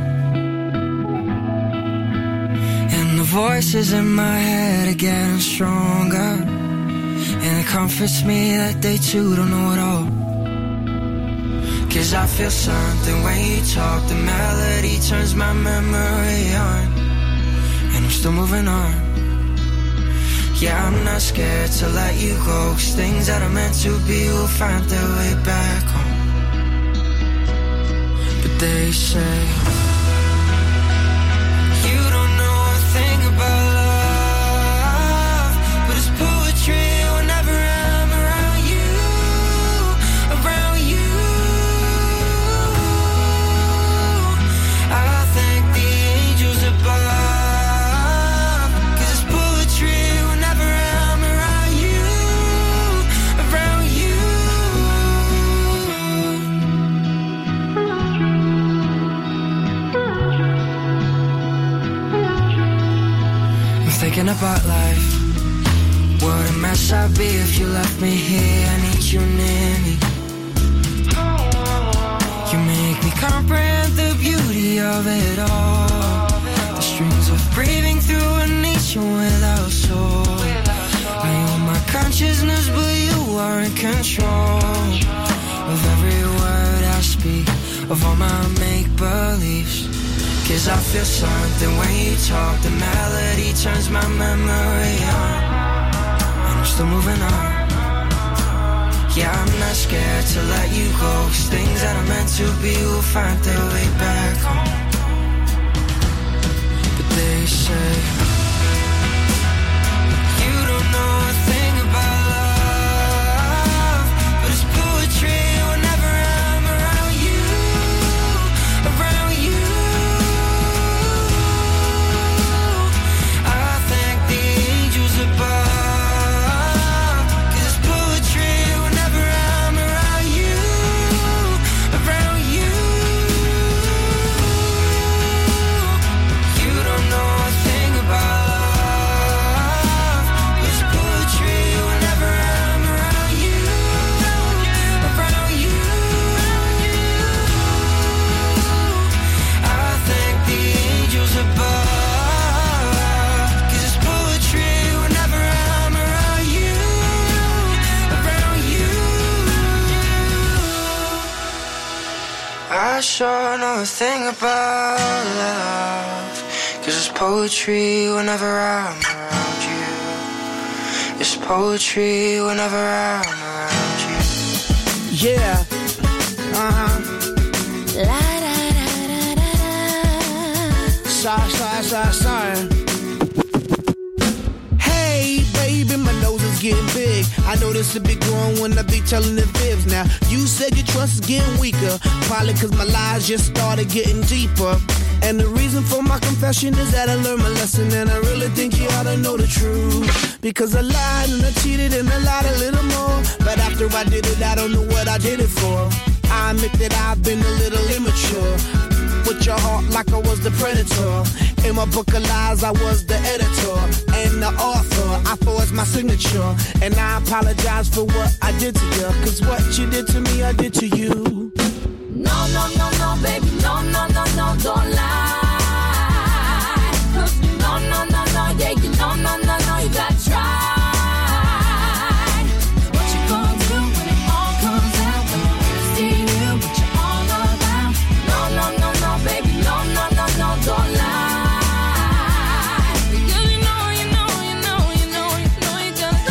And the voices in my head are getting stronger. And it comforts me that they too don't know it all. Cause I feel something when you talk, the melody turns my memory on. And I'm still moving on. Yeah, I'm not scared to let you go, 'cause things that are meant to be will find their way back home. But they say you don't know a thing about love, but it's poetry whenever I'm around you, around you. I thank the angels above, 'cause it's poetry whenever I'm around you, around you. I'm thinking about life. What a mess I'd be if you left me here. I need you near me. You make me comprehend the beauty of it all. The strings of breathing through a nation without soul. I own my consciousness, but you are in control of every word I speak, of all my make-believes. 'Cause I feel something when you talk, the melody turns my memory on. And I'm still moving on. Yeah, I'm not scared to let you go, 'cause things that are meant to be will find their way back home. But they say you don't know a thing about love, but it's poetry whenever I'm around you, around you. I thank the angels above, 'cause it's poetry whenever I'm around you, around you. You don't know a thing about love, but it's poetry whenever I'm around you, around you. I thank the angels above, 'cause it's poetry whenever I'm around you, around you. I sure know a thing about love, 'Cause it's poetry whenever I'm around you. It's poetry whenever I'm around you. Yeah. Uh-huh. La da da da da da. Sorry, sorry, sorry, sorry. Hey, baby, my nose is getting big. I know this a big one when I be telling the fibs. Now, you said your trust is getting weaker. Probably cause my lies just started getting deeper. And the reason for my confession is that I learned my lesson. And I really think you ought to know the truth. Because I lied and I cheated and I lied a little more. But after I did it, I don't know what I did it for. I admit that I've been a little immature. With your heart like I was the predator. In my book of lies, I was the editor and the author. I forged my signature. And I apologize for what I did to you. Cause what you did to me, I did to you. No, no, no, no, baby, no, no, no, no, don't lie. No, no, no, no, yeah, you no, no, no, no, you gotta try. What you gonna do when it all comes out? When you see you, what you all about? No, no, no, no, baby, no, no, no, no, don't lie. Because you know, you know, you know, you know, you know you gotta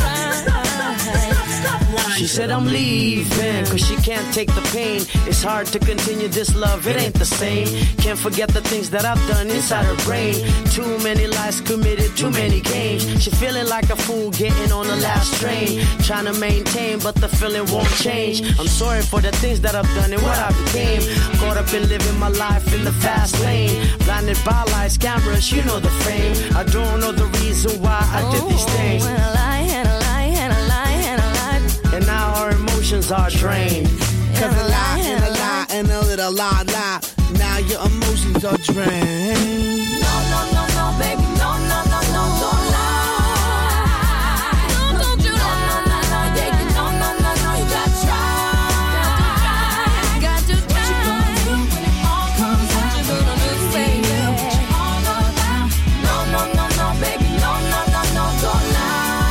try. She said I'm leaving, cause she can't take the pain. It's hard to continue this love, it ain't the same. Can't forget the things that I've done inside her brain. Too many lies committed, too many games. She feeling like a fool getting on the last train. Trying to maintain, but the feeling won't change. I'm sorry for the things that I've done and what I became. Caught up in living my life in the fast lane. Blinded by lights, cameras, you know the fame. I don't know the reason why I did these things. And a lie, and a lie, and a lie, and a lie. And now our emotions are drained. Cause a lie and a lie and a little lie lie. Now your emotions are drained. No, no, no, no, baby, no, no, no, no, don't lie. No, don't you lie. No, no, no, yeah, you no, no, no, no, you gotta try. Got to try. What you gonna do when it all comes out? What you gonna do, baby? What you all about? No, no, no, no, baby, no, no, no, no, don't lie.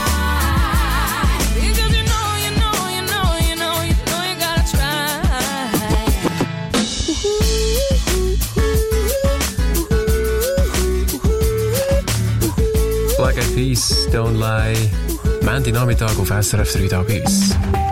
Because you know, you know, you know, you know, you know you gotta try. Black Eyed Peas, Don't Lie. Montag Nachmittag auf S R F drei da bei uns.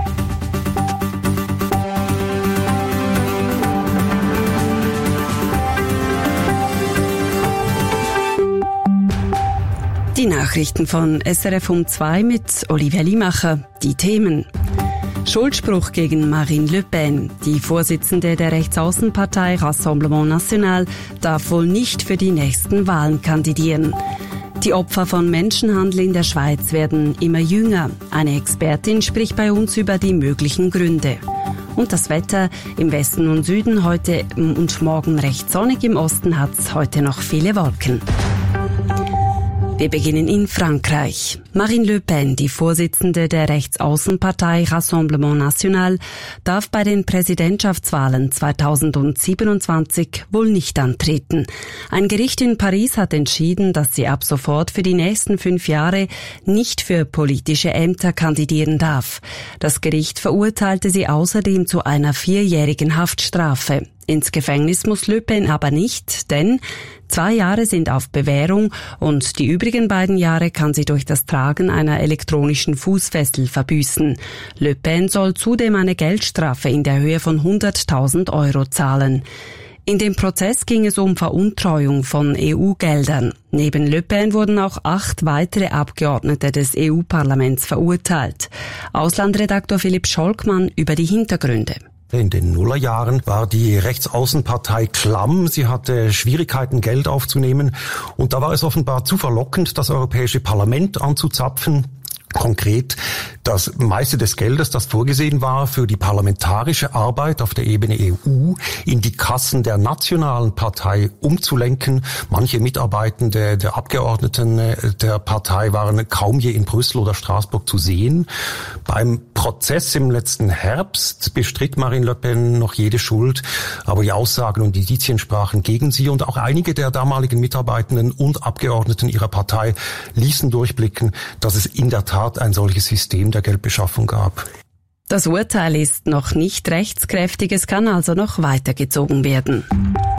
Die Nachrichten von S R F um zwei mit Olivia Limacher. Die Themen. Schuldspruch gegen Marine Le Pen. Die Vorsitzende der Rechtsaußenpartei Rassemblement National darf wohl nicht für die nächsten Wahlen kandidieren. Die Opfer von Menschenhandel in der Schweiz werden immer jünger. Eine Expertin spricht bei uns über die möglichen Gründe. Und das Wetter im Westen und Süden heute und morgen recht sonnig. Im Osten hat es heute noch viele Wolken. Wir beginnen in Frankreich. Marine Le Pen, die Vorsitzende der Rechtsaußenpartei Rassemblement National, darf bei den Präsidentschaftswahlen zweitausendsiebenundzwanzig wohl nicht antreten. Ein Gericht in Paris hat entschieden, dass sie ab sofort für die nächsten fünf Jahre nicht für politische Ämter kandidieren darf. Das Gericht verurteilte sie außerdem zu einer vierjährigen Haftstrafe. Ins Gefängnis muss Le Pen aber nicht, denn zwei Jahre sind auf Bewährung und die übrigen beiden Jahre kann sie durch das Tragen einer elektronischen Fußfessel verbüßen. Le Pen soll zudem eine Geldstrafe in der Höhe von hunderttausend Euro zahlen. In dem Prozess ging es um Veruntreuung von E U-Geldern. Neben Le Pen wurden auch acht weitere Abgeordnete des E U-Parlaments verurteilt. Auslandredaktor Philipp Scholkmann über die Hintergründe. In den Nullerjahren war die Rechtsaußenpartei klamm. Sie hatte Schwierigkeiten, Geld aufzunehmen. Und da war es offenbar zu verlockend, das Europäische Parlament anzuzapfen. Konkret das meiste des Geldes, das vorgesehen war für die parlamentarische Arbeit auf der Ebene E U, in die Kassen der nationalen Partei umzulenken. Manche Mitarbeitende der Abgeordneten der Partei waren kaum je in Brüssel oder Straßburg zu sehen. Beim Prozess im letzten Herbst bestritt Marine Le Pen noch jede Schuld, aber die Aussagen und Indizien sprachen gegen sie und auch einige der damaligen Mitarbeitenden und Abgeordneten ihrer Partei ließen durchblicken, dass es in der Tat ein solches System der Geldbeschaffung gab. Das Urteil ist noch nicht rechtskräftig, es kann also noch weitergezogen werden.